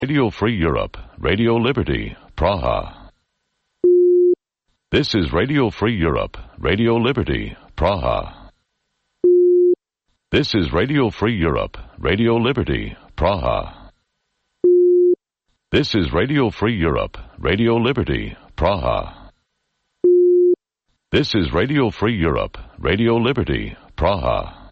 Radio Free Europe, Radio Liberty, Praha. This is Radio Free Europe, Radio Liberty, Praha. This is Radio Free Europe, Radio Liberty, Praha. This is Radio Free Europe, Radio Liberty, Praha. This is Radio Free Europe, Radio Liberty, Praha.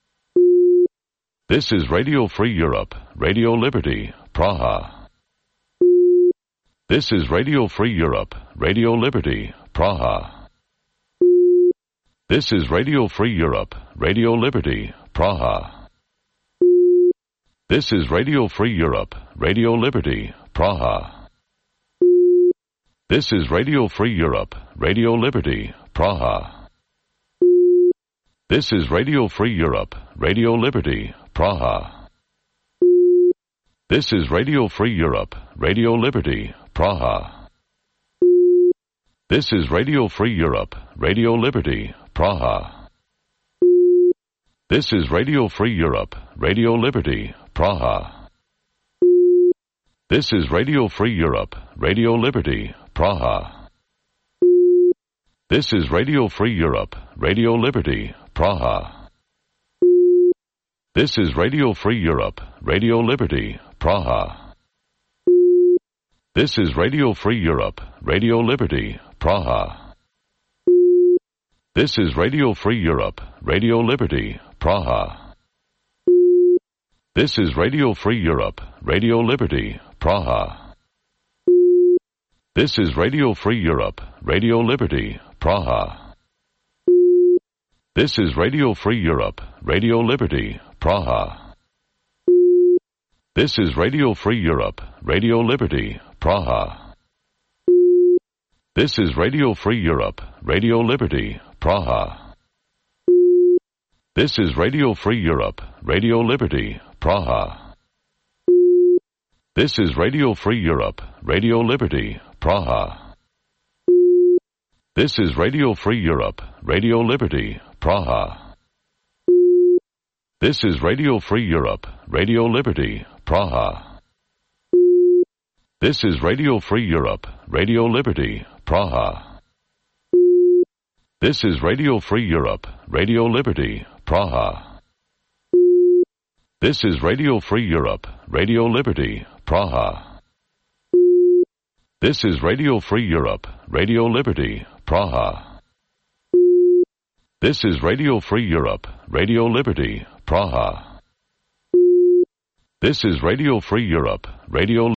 This is Radio Free Europe, Radio Liberty, Praha. This is Radio Free Europe, Radio Liberty, Praha. This is Radio Free Europe, Radio Liberty, Praha. This is Radio Free Europe, Radio Liberty, Praha. This is Radio Free Europe, Radio Liberty, Praha. This is Radio Free Europe, Radio Liberty, Praha. This is Radio Free Europe, Radio Liberty, Praha. This is Radio Free Europe, Radio Liberty, Praha. This is Radio Free Europe, Radio Liberty, Praha. This is Radio Free Europe, Radio Liberty, Praha. This is Radio Free Europe, Radio Liberty, Praha. This is Radio Free Europe, Radio Liberty, Praha. This is Radio Free Europe, Radio Liberty, Praha. This is Radio Free Europe, Radio Liberty, Praha. This is Radio Free Europe, Radio Liberty, Praha. This is Radio Free Europe, Radio Liberty, Praha. This is Radio Free Europe, Radio Liberty, Praha. This is Radio Free Europe, Radio Liberty, Praha. This is Radio Free Europe, Radio Liberty, Praha. This is Radio Free Europe, Radio Liberty, Praha. This is Radio Free Europe, Radio Liberty, Praha. This is Radio Free Europe, Radio Liberty, Praha. This is Radio Free Europe, Radio Liberty, Praha. This is Radio Free Europe, Radio Liberty, Praha. This is Radio Free Europe, Radio Liberty, Praha. This is Radio Free Europe, Radio Liberty, Praha. This is Radio Free Europe, Radio Liberty, Praha. This is Radio Free Europe, Radio Liberty, Praha. This is Radio Free Europe, Radio